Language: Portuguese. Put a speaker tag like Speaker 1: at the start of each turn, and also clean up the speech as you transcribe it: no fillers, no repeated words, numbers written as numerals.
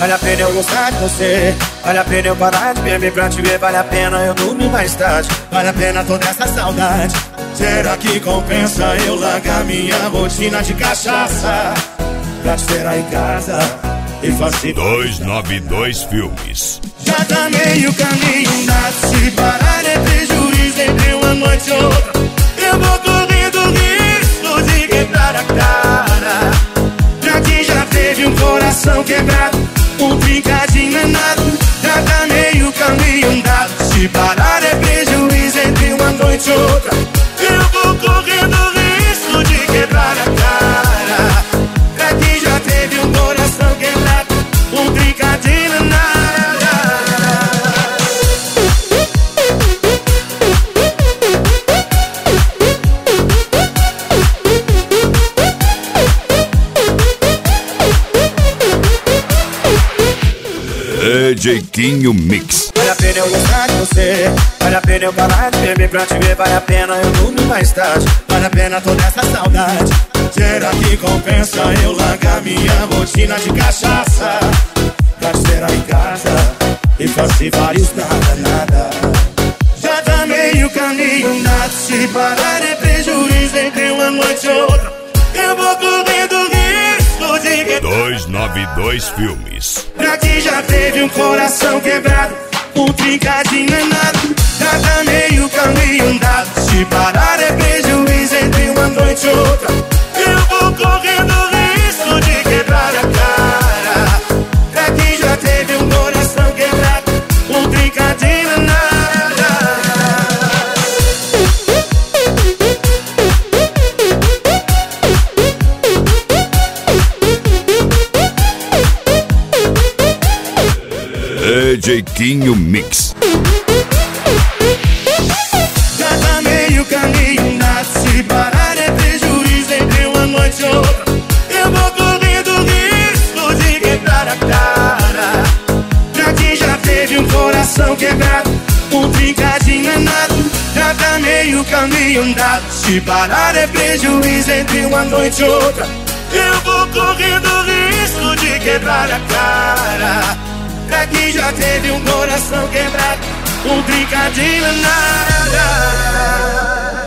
Speaker 1: Vale a pena eu gostar de você, vale a pena eu parar de beber pra te ver, vale a pena eu dormir mais tarde, vale a pena toda essa saudade. Será que compensa eu largar minha rotina de cachaça pra te ter aí em casa e fazer
Speaker 2: 292 Filmes.
Speaker 1: Já tá meio caminho andado, se parar é prejuízo entre uma noite e outra. Eu vou correndo risco de quebrar a cara. Pra quem já teve um coração quebrado, um trincadinho é nada. Já tá meio caminho andado, se parar é prejuízo entre uma noite e outra. Eu vou correndo risco de quebrar a cara. Pra quem já teve um coração quebrado, um trincadinho é nada.
Speaker 2: DJ Quinho Mix.
Speaker 1: Vale a pena eu gostar de você, vale a pena eu parar de beber pra te ver, vale a pena eu dormir mais tarde, vale a pena toda essa saudade. Será que compensa eu largar minha rotina de cachaça pra te ter aí em casa e fazer vários nada. Já tá meio caminho andado, se parar é prejuízo entre uma noite e outra. Eu vou correndo risco de quebrar
Speaker 2: 292 Filmes.
Speaker 1: pra quem já teve um coração quebrado, um trincadinho é nada. Já tá meio caminho andado, se parar é prejuízo entre uma noite e outra. Eu vou correndo risco de quebrar a cara. Pra quem já teve um coração quebrado, um trincadinho é nada.
Speaker 2: DJ Quinho Mix.
Speaker 1: Já tá meio caminho andado, se parar é prejuízo entre uma noite e outra. Eu vou correndo risco de quebrar a cara. Pra quem já teve um coração quebrado, um trincadinho é nada. Já tá meio caminho andado, se parar é prejuízo entre uma noite e outra. Eu vou correndo risco de quebrar a cara. Pra quem já teve um coração quebrado, um trincadinho é nada.